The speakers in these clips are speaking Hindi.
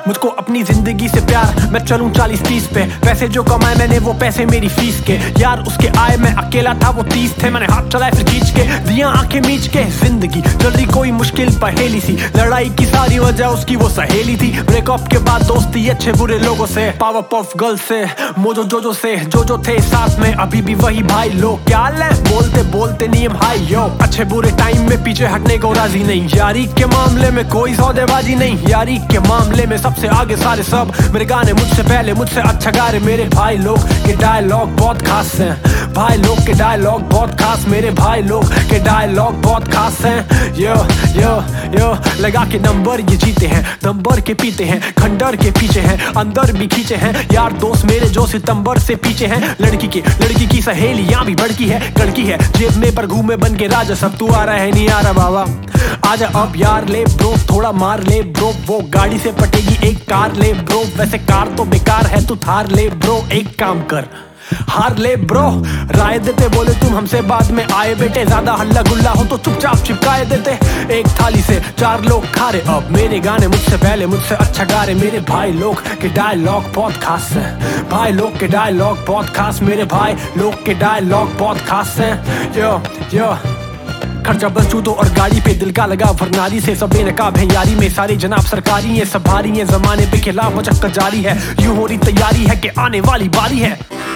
मुझको अपनी जिंदगी से प्यार, मैं चलूं 40-30 पे। पैसे जो कमाए मैंने वो पैसे मेरी फीस के, यार उसके आए मैं अकेला था वो 30 थे। मैंने हाथ चलाए फिर खींच के दिया आंखें मीच के। जिंदगी चल रही कोई मुश्किल पहेली सी, लड़ाई की सारी वजह उसकी वो सहेली थी। ब्रेकअप के बाद दोस्ती अच्छे बुरे लोगों से, पावर पफ गर्ल से, मोजो जोजो से, जो थे साथ में अभी भी वही भाई लोग। क्या ले बोलते बोलते नियम हाई यो, अच्छे बुरे टाइम में पीछे हटने को राजी नहीं। यारी के मामले में कोई सौदेबाजी नहीं, यारी के मामले में सबसे आगे सारे सब। मेरे गाने मुझसे पहले मुझसे अच्छा गा रहे मेरे भाई लोग के डायलॉग बहुत खास हैं। भाई लोग के डायलॉग बहुत खास, मेरे भाई लोग के डायलॉग बहुत खास हैं। यो यो यो लगा के नंबर ये जीते हैं, नंबर के पीते हैं, खंडर के पीछे हैं, अंदर भी खींचे हैं। यार दोस्त मेरे जो सितंबर से पीछे हैं। लड़की की सहेलियां भी बड़की है, लड़की है जेब में पर घूमे बन के राजा। सब तू आ रहा है नहीं आ रहा बाबा, आजा अब यार ले ब्रो, थोड़ा मार ले ब्रो। वो गाड़ी से पटेगी एक कार ले ब्रो, वैसे कार तो बेकार है तू थार ले ब्रो। एक काम कर हार ले ब्रो, राय देते बोले तुम हमसे बाद में आए बेटे। ज्यादा हल्ला गुल्ला हो तो चुपचाप चिपकाए देते। एक थाली से 4 लोग खा रहे, अब मेरे गाने मुझसे पहले मुझसे अच्छा गा रहे मेरे भाई लोग के डायलॉग बहुत खास है। भाई लोग के डायलॉग बहुत खास, मेरे भाई लोग के डायलॉग बहुत खास है। यो यो खर्चा बस जूतों और गाड़ी पे, दिल का लगा भरनारी से। सब बेनकाब है यारी में, सारे जनाब सरकारी है, सब भारी है। जमाने पे खिलाफ मचक्कर जारी है, यूं हो रही तैयारी है कि आने वाली बारी है।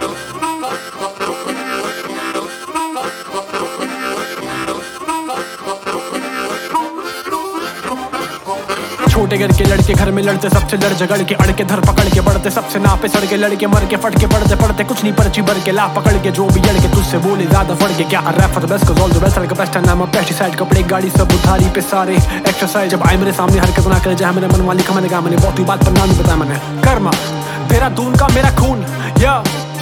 छोटे घर के लड़के घर में लड़ते, सबसे लड़ झगड़ के अड़के धर पकड़ के बढ़ते। सबसे नापे सड़ के लड़के मर के फट के पढ़ते पढ़ते कुछ नहीं पर्ची भर के ला पकड़ के। जो भी लड़के तुझसे बोले ज्यादा फड़ के, क्या rap for the best cause all the best. का बेस्ट नाम पेस्टिसाइड, कपड़े गाड़ी सब उधारी पे सारे एक्सरसाइज। जब आए मेरे सामने हरकत ना करे, जहां मेरे मन वाली खमने गा मैंने बहुत ही बात पर नाम नहीं बताया मैंने। कर्मा तेरा दून का मेरा खून या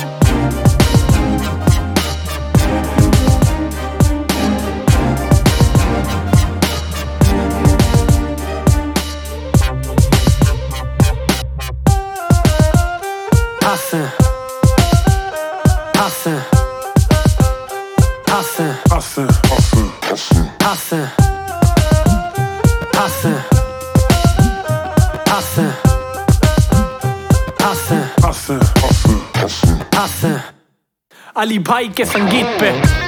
Hassen, hassen, hassen, hassen, hassen, hassen, hassen, hassen, hassen, hassen, hassen, hassen, hassen, Ali भाई के संगीत पे।